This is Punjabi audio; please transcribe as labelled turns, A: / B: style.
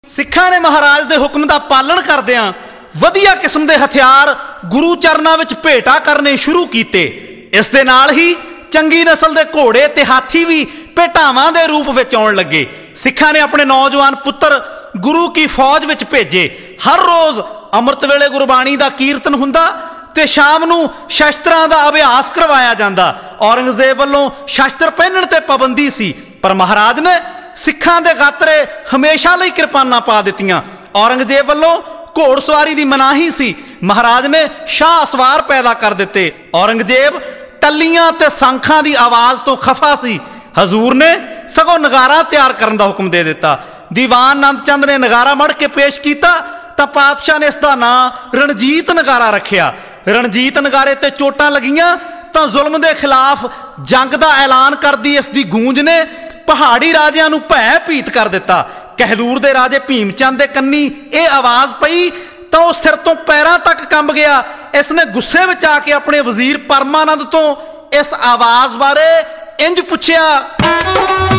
A: ਸਿੱਖਾਂ ਨੇ ਮਹਾਰਾਜ ਦੇ ਹੁਕਮ ਦਾ ਪਾਲਣ ਕਰਦਿਆਂ ਵਧੀਆ ਕਿਸਮ ਦੇ ਹਥਿਆਰ ਗੁਰੂ ਚਰਨਾਂ ਵਿੱਚ ਭੇਟਾ ਕਰਨੇ ਸ਼ੁਰੂ ਕੀਤੇ। ਇਸ ਦੇ ਨਾਲ ਹੀ ਚੰਗੀ ਨਸਲ ਦੇ ਘੋੜੇ ਤੇ ਹਾਥੀ ਵੀ ਭੇਟਾਵਾਂ ਦੇ ਰੂਪ ਵਿੱਚ ਆਉਣ ਲੱਗੇ। ਸਿੱਖਾਂ ਨੇ ਆਪਣੇ ਨੌਜਵਾਨ ਪੁੱਤਰ ਗੁਰੂ ਕੀ ਫੌਜ ਵਿੱਚ ਭੇਜੇ। ਹਰ ਰੋਜ਼ ਅੰਮ੍ਰਿਤ ਵੇਲੇ ਗੁਰਬਾਣੀ ਦਾ ਕੀਰਤਨ ਹੁੰਦਾ ਤੇ ਸ਼ਾਮ ਨੂੰ ਸ਼ਸਤਰਾਂ ਦਾ ਅਭਿਆਸ ਕਰਵਾਇਆ ਜਾਂਦਾ। ਔਰੰਗਜ਼ੇਬ ਵੱਲੋਂ ਸ਼ਸਤਰ ਪਹਿਨਣ ਤੇ ਪਾਬੰਦੀ ਸੀ, ਪਰ ਮਹਾਰਾਜ ਨੇ ਸਿੱਖਾਂ ਦੇ ਗਾਤਰੇ ਹਮੇਸ਼ਾ ਲਈ ਕਿਰਪਾਨਾਂ ਪਾ ਦਿੱਤੀਆਂ। ਔਰੰਗਜ਼ੇਬ ਵੱਲੋਂ ਘੋੜਸਵਾਰੀ ਦੀ ਮਨਾਹੀ ਸੀ, ਮਹਾਰਾਜ ਨੇ ਸ਼ਾਹ ਸਵਾਰ ਪੈਦਾ ਕਰ ਦਿੱਤੇ। ਔਰੰਗਜ਼ੇਬ ਟੱਲੀਆਂ ਤੇ ਸੰਖਾਂ ਦੀ ਆਵਾਜ਼ ਤੋਂ ਖਫਾ ਸੀ। ਹਜ਼ੂਰ ਨੇ ਸਗੋਂ ਨਗਾਰਾ ਤਿਆਰ ਕਰਨ ਦਾ ਹੁਕਮ ਦੇ ਦਿੱਤਾ। ਦੀਵਾਨ ਨੰਦ ਚੰਦ ਨੇ ਨਗਾਰਾ ਮੜ ਕੇ ਪੇਸ਼ ਕੀਤਾ ਤਾਂ ਪਾਤਸ਼ਾਹ ਨੇ ਇਸ ਦਾ ਨਾਂ ਰਣਜੀਤ ਨਗਾਰਾ ਰੱਖਿਆ। ਰਣਜੀਤ ਨਗਾਰੇ ਤੇ ਚੋਟਾਂ ਲੱਗੀਆਂ ਤਾਂ ਜ਼ੁਲਮ ਦੇ ਖਿਲਾਫ ਜੰਗ ਦਾ ਐਲਾਨ ਕਰਦੀ ਇਸ ਦੀ ਗੂੰਜ ਨੇ ਪਹਾੜੀ ਰਾਜਿਆਂ ਨੂੰ ਭੈ ਭੀਤ ਕਰ ਦਿੱਤਾ। ਕਹਿਲੂਰ ਦੇ ਰਾਜੇ ਭੀਮ ਚੰਦ ਦੇ ਕੰਨੀ ਇਹ ਆਵਾਜ਼ ਪਈ ਤਾਂ ਉਹ ਸਿਰ ਤੋਂ ਪੈਰਾਂ ਤੱਕ ਕੰਬ ਗਿਆ। ਇਸ ਨੇ ਗੁੱਸੇ ਵਿੱਚ ਆ ਕੇ ਆਪਣੇ ਵਜ਼ੀਰ ਪਰਮਾਨੰਦ ਤੋਂ ਇਸ ਆਵਾਜ਼ ਬਾਰੇ ਇੰਜ ਪੁੱਛਿਆ।